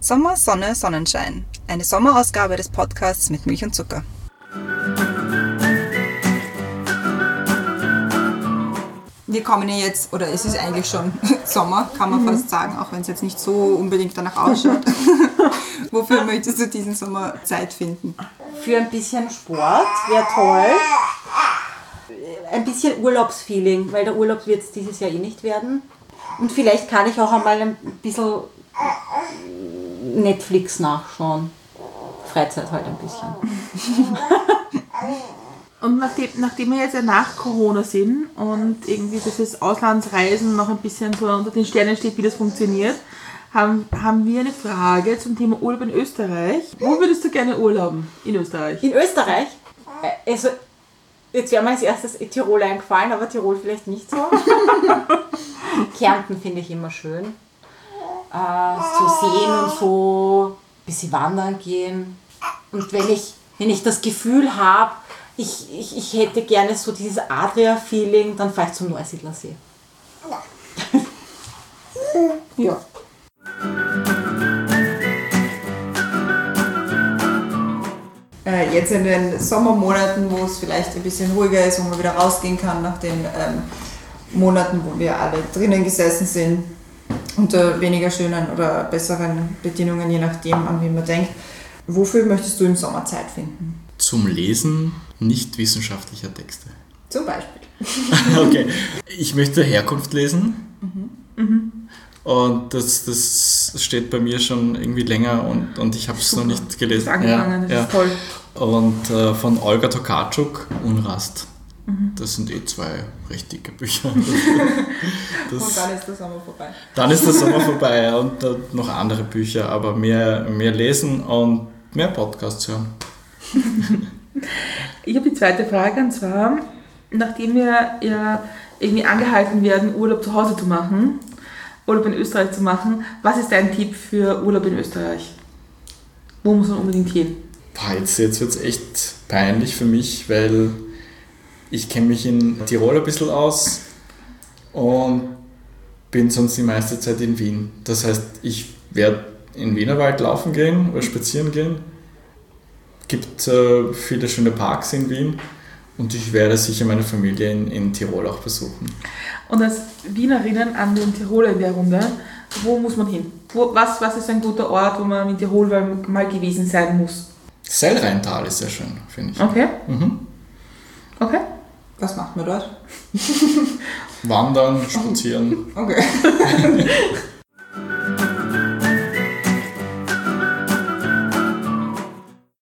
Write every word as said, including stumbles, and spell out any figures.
Sommer, Sonne, Sonnenschein. Eine Sommerausgabe des Podcasts mit Milch und Zucker. Wir kommen ja jetzt, oder es ist eigentlich schon Sommer, kann man mhm. fast sagen, auch wenn es jetzt nicht so unbedingt danach ausschaut. Wofür möchtest du diesen Sommer Zeit finden? Für ein bisschen Sport wäre toll. Ein bisschen Urlaubsfeeling, weil der Urlaub wird es dieses Jahr eh nicht werden. Und vielleicht kann ich auch einmal ein bisschen Netflix nachschauen. Freizeit halt ein bisschen. Und nachdem, nachdem wir jetzt ja nach Corona sind und irgendwie dieses Auslandsreisen noch ein bisschen so unter den Sternen steht, wie das funktioniert, haben, haben wir eine Frage zum Thema Urlaub in Österreich. Wo würdest du gerne urlauben in Österreich? In Österreich? Also, jetzt wäre mir als erstes Tirol eingefallen, aber Tirol vielleicht nicht so. Kärnten finde ich immer schön. Äh, so sehen und so, ein bisschen wandern gehen. Und wenn ich, wenn ich das Gefühl habe, ich, ich, ich hätte gerne so dieses Adria-Feeling, dann fahre ich zum Neusiedlersee. Ja. Äh, jetzt in den Sommermonaten, wo es vielleicht ein bisschen ruhiger ist, wo man wieder rausgehen kann nach den ähm, Monaten, wo wir alle drinnen gesessen sind, unter weniger schönen oder besseren Bedingungen, je nachdem, an wie man denkt. Wofür möchtest du im Sommer Zeit finden? Zum Lesen nicht wissenschaftlicher Texte. Zum Beispiel. Okay. Ich möchte Herkunft lesen. Mhm. Mhm. Und das, das steht bei mir schon irgendwie länger und, und ich habe es noch nicht gelesen. Das ist angefangen, ja, das ja. ist toll. Und äh, von Olga Tokarczuk, Unrast. Mhm. Das sind eh zwei recht dicke Bücher. Das, und dann ist der Sommer vorbei. Dann ist der Sommer vorbei und äh, noch andere Bücher, aber mehr, mehr lesen und mehr Podcasts hören. Ich habe die zweite Frage, und zwar, nachdem wir ja irgendwie angehalten werden, Urlaub zu Hause zu machen, Urlaub in Österreich zu machen, was ist dein Tipp für Urlaub in Österreich? Wo muss man unbedingt hin? Boah, jetzt jetzt wird es echt peinlich für mich, weil ich kenne mich in Tirol ein bisschen aus und bin sonst die meiste Zeit in Wien. Das heißt, ich werde in Wienerwald laufen gehen oder spazieren gehen. Es gibt äh, viele schöne Parks in Wien und ich werde sicher meine Familie in, in Tirol auch besuchen. Und als Wienerinnen an den Tiroler in der Runde, wo muss man hin? Wo, was, was ist ein guter Ort, wo man in Tirol mal gewesen sein muss? Sellrheintal ist sehr schön, finde ich. Okay. Mhm. Okay. Was macht man dort? Wandern, spazieren. Okay.